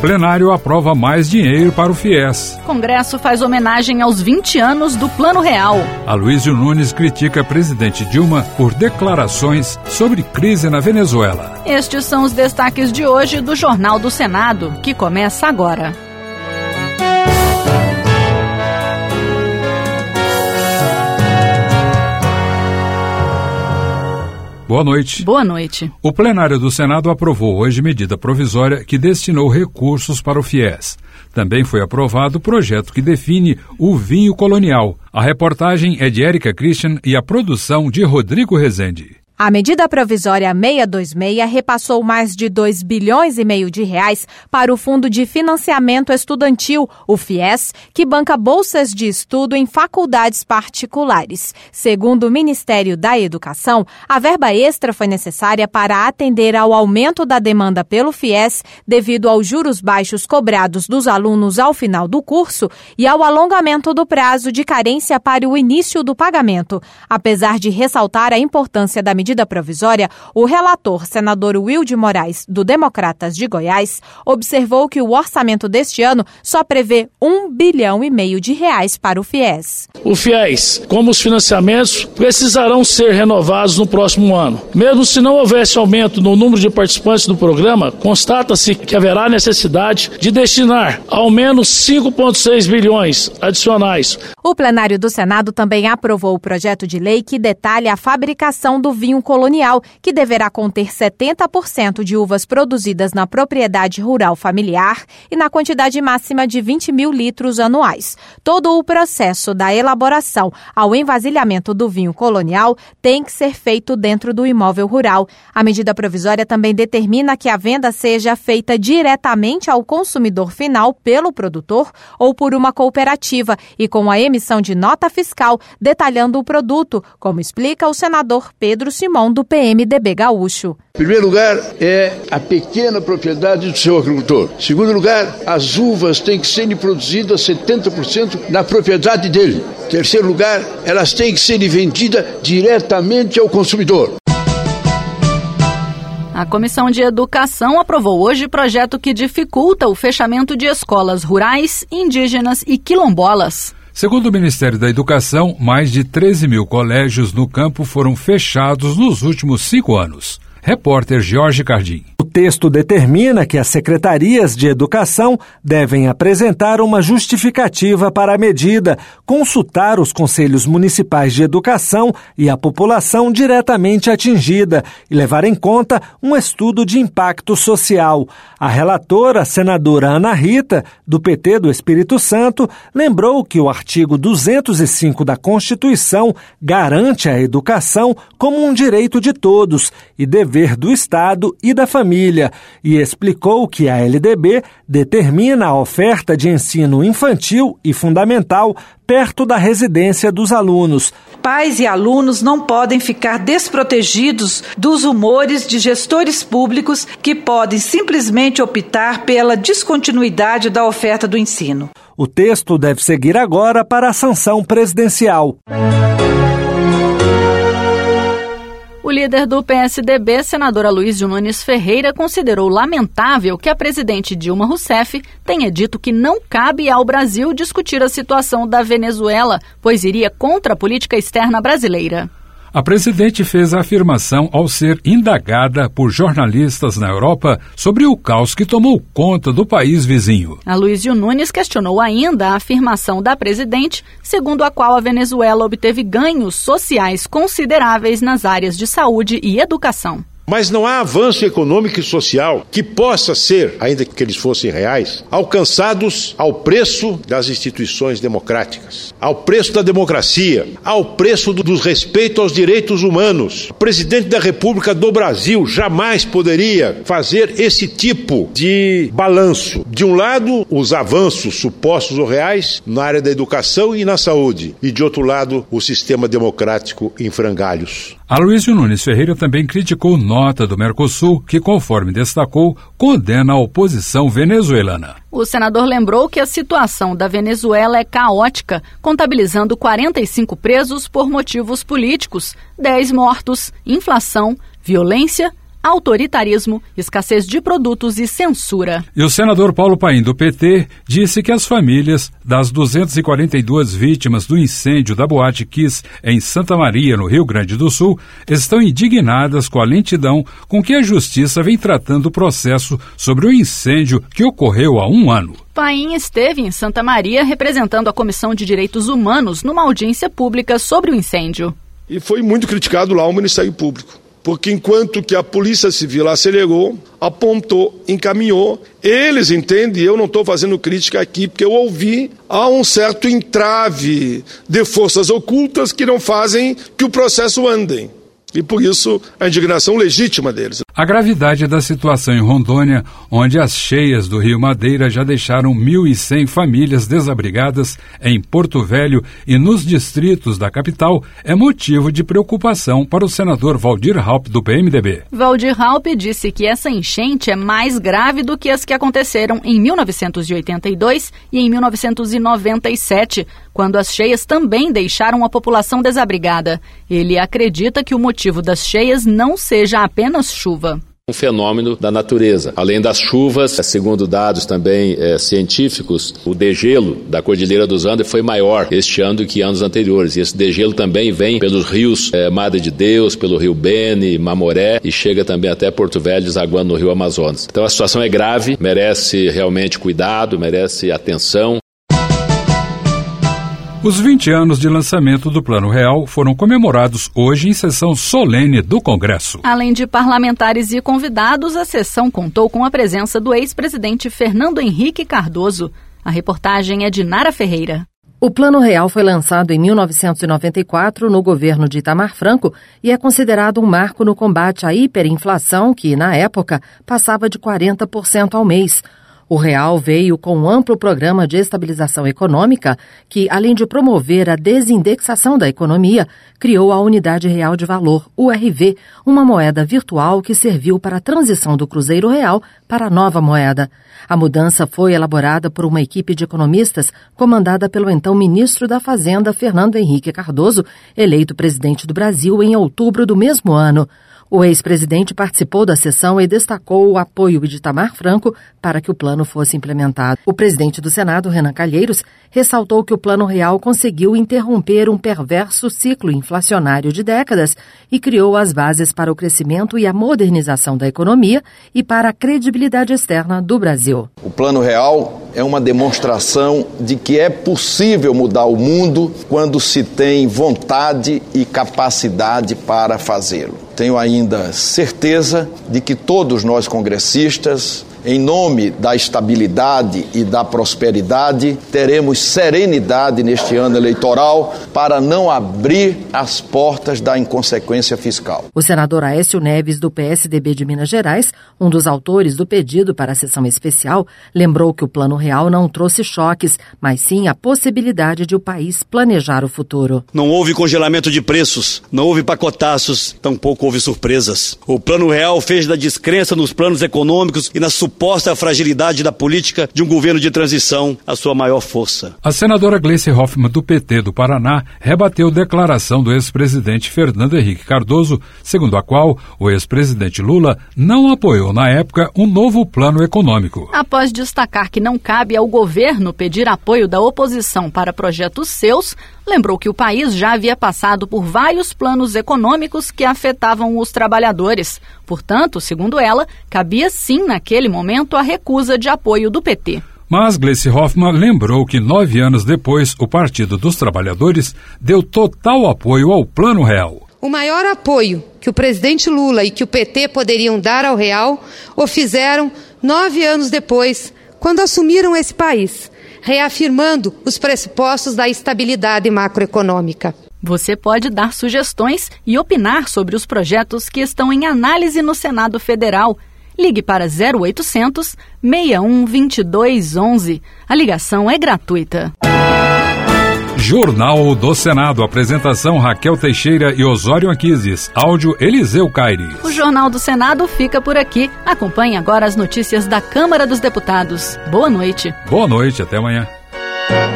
plenário aprova mais dinheiro para o FIES. Congresso faz homenagem aos 20 anos do Plano Real. Aloysio Nunes critica a presidente Dilma por declarações sobre crise na Venezuela. Estes são os destaques de hoje do Jornal do Senado, que começa agora. Boa noite. Boa noite. O plenário do Senado aprovou hoje medida provisória que destinou recursos para o FIES. Também foi aprovado o projeto que define o vinho colonial. A reportagem é de Érica Christian e a produção de Rodrigo Rezende. A medida provisória 626 repassou mais de 2 bilhões e meio de reais para o Fundo de Financiamento Estudantil, o FIES, que banca bolsas de estudo em faculdades particulares. Segundo o Ministério da Educação, a verba extra foi necessária para atender ao aumento da demanda pelo FIES devido aos juros baixos cobrados dos alunos ao final do curso e ao alongamento do prazo de carência para o início do pagamento. Apesar de ressaltar a importância da medida provisória, o relator, senador Wilde Moraes, do Democratas de Goiás, observou que o orçamento deste ano só prevê 1 bilhão e meio de reais para o FIES. O FIES, como os financiamentos, precisarão ser renovados no próximo ano. Mesmo se não houvesse aumento no número de participantes do programa, constata-se que haverá necessidade de destinar ao menos 5,6 bilhões adicionais. O plenário do Senado também aprovou o projeto de lei que detalha a fabricação do vinho colonial, que deverá conter 70% de uvas produzidas na propriedade rural familiar e na quantidade máxima de 20 mil litros anuais. Todo o processo da elaboração ao envasilhamento do vinho colonial tem que ser feito dentro do imóvel rural. A medida provisória também determina que a venda seja feita diretamente ao consumidor final pelo produtor ou por uma cooperativa e com a emissão de nota fiscal detalhando o produto, como explica o senador Pedro Simão, do PMDB gaúcho. Em primeiro lugar, é a pequena propriedade do seu agricultor. Em segundo lugar, as uvas têm que ser produzidas 70% na propriedade dele. Em terceiro lugar, elas têm que ser vendidas diretamente ao consumidor. A Comissão de Educação aprovou hoje projeto que dificulta o fechamento de escolas rurais, indígenas e quilombolas. Segundo o Ministério da Educação, mais de 13 mil colégios no campo foram fechados nos últimos 5 anos. Repórter Jorge Cardim. O texto determina que as secretarias de educação devem apresentar uma justificativa para a medida, consultar os conselhos municipais de educação e a população diretamente atingida e levar em conta um estudo de impacto social. A relatora, senadora Ana Rita, do PT do Espírito Santo, lembrou que o artigo 205 da Constituição garante a educação como um direito de todos e dever do Estado e da família, e explicou que a LDB determina a oferta de ensino infantil e fundamental perto da residência dos alunos. Pais e alunos não podem ficar desprotegidos dos humores de gestores públicos que podem simplesmente optar pela descontinuidade da oferta do ensino. O texto deve seguir agora para a sanção presidencial. O líder do PSDB, senador Aloysio Nunes Ferreira, considerou lamentável que a presidente Dilma Rousseff tenha dito que não cabe ao Brasil discutir a situação da Venezuela, pois iria contra a política externa brasileira. A presidente fez a afirmação ao ser indagada por jornalistas na Europa sobre o caos que tomou conta do país vizinho. Aloysio Nunes questionou ainda a afirmação da presidente, segundo a qual a Venezuela obteve ganhos sociais consideráveis nas áreas de saúde e educação. Mas não há avanço econômico e social que possa ser, ainda que eles fossem reais, alcançados ao preço das instituições democráticas, ao preço da democracia, ao preço do respeito aos direitos humanos. O presidente da República do Brasil jamais poderia fazer esse tipo de balanço. De um lado, os avanços supostos ou reais na área da educação e na saúde, e de outro lado, o sistema democrático em frangalhos. Aloysio Nunes Ferreira também criticou nota do Mercosul que, conforme destacou, condena a oposição venezuelana. O senador lembrou que a situação da Venezuela é caótica, contabilizando 45 presos por motivos políticos, 10 mortos, inflação, violência, autoritarismo, escassez de produtos e censura. E o senador Paulo Paim, do PT, disse que as famílias das 242 vítimas do incêndio da Boate Kiss em Santa Maria, no Rio Grande do Sul, estão indignadas com a lentidão com que a Justiça vem tratando o processo sobre o incêndio que ocorreu há 1 ano. Paim esteve em Santa Maria representando a Comissão de Direitos Humanos numa audiência pública sobre o incêndio. E foi muito criticado lá o Ministério Público, porque enquanto que a Polícia Civil acelerou, apontou, encaminhou, eles entendem, eu não estou fazendo crítica aqui, porque eu ouvi, há um certo entrave de forças ocultas que não fazem que o processo ande. E por isso a indignação legítima deles. A gravidade da situação em Rondônia, onde as cheias do Rio Madeira já deixaram 1.100 famílias desabrigadas em Porto Velho e nos distritos da capital, é motivo de preocupação para o senador Waldir Raupp, do PMDB. Waldir Raupp disse que essa enchente é mais grave do que as que aconteceram em 1982 e em 1997, quando as cheias também deixaram a população desabrigada. Ele acredita que o motivo das cheias não seja apenas chuva. Um fenômeno da natureza. Além das chuvas, segundo dados também científicos, o degelo da Cordilheira dos Andes foi maior este ano do que anos anteriores. E esse degelo também vem pelos rios Madre de Deus, pelo rio Beni, Mamoré e chega também até Porto Velho, desaguando no rio Amazonas. Então a situação é grave, merece realmente cuidado, merece atenção. Os 20 anos de lançamento do Plano Real foram comemorados hoje em sessão solene do Congresso. Além de parlamentares e convidados, a sessão contou com a presença do ex-presidente Fernando Henrique Cardoso. A reportagem é de Nara Ferreira. O Plano Real foi lançado em 1994 no governo de Itamar Franco e é considerado um marco no combate à hiperinflação, que, na época, passava de 40% ao mês. O Real veio com um amplo programa de estabilização econômica que, além de promover a desindexação da economia, criou a Unidade Real de Valor, URV, uma moeda virtual que serviu para a transição do Cruzeiro Real para a nova moeda. A mudança foi elaborada por uma equipe de economistas comandada pelo então ministro da Fazenda, Fernando Henrique Cardoso, eleito presidente do Brasil em outubro do mesmo ano. O ex-presidente participou da sessão e destacou o apoio de Itamar Franco para que o plano fosse implementado. O presidente do Senado, Renan Calheiros, ressaltou que o Plano Real conseguiu interromper um perverso ciclo inflacionário de décadas e criou as bases para o crescimento e a modernização da economia e para a credibilidade externa do Brasil. O Plano Real é uma demonstração de que é possível mudar o mundo quando se tem vontade e capacidade para fazê-lo. Tenho ainda certeza de que todos nós congressistas, em nome da estabilidade e da prosperidade, teremos serenidade neste ano eleitoral para não abrir as portas da inconsequência fiscal. O senador Aécio Neves, do PSDB de Minas Gerais, um dos autores do pedido para a sessão especial, lembrou que o Plano Real não trouxe choques, mas sim a possibilidade de o país planejar o futuro. Não houve congelamento de preços, não houve pacotaços, tampouco houve surpresas. O Plano Real fez da descrença nos planos econômicos e na suposta fragilidade da política de um governo de transição a sua maior força. A senadora Gleice Hoffmann, do PT do Paraná, rebateu declaração do ex-presidente Fernando Henrique Cardoso, segundo a qual o ex-presidente Lula não apoiou na época um novo plano econômico. Após destacar que não cabe ao governo pedir apoio da oposição para projetos seus, lembrou que o país já havia passado por vários planos econômicos que afetavam os trabalhadores. Portanto, segundo ela, cabia sim naquele momento a recusa de apoio do PT. Mas Gleice Hoffmann lembrou que 9 anos depois, o Partido dos Trabalhadores deu total apoio ao Plano Real. O maior apoio que o presidente Lula e que o PT poderiam dar ao Real o fizeram 9 anos depois, quando assumiram esse país, reafirmando os pressupostos da estabilidade macroeconômica. Você pode dar sugestões e opinar sobre os projetos que estão em análise no Senado Federal. Ligue para 0800 61 22 11. A ligação é gratuita. Jornal do Senado. Apresentação Raquel Teixeira e Osório Anquises. Áudio Eliseu Caires. O Jornal do Senado fica por aqui. Acompanhe agora as notícias da Câmara dos Deputados. Boa noite. Boa noite, até amanhã.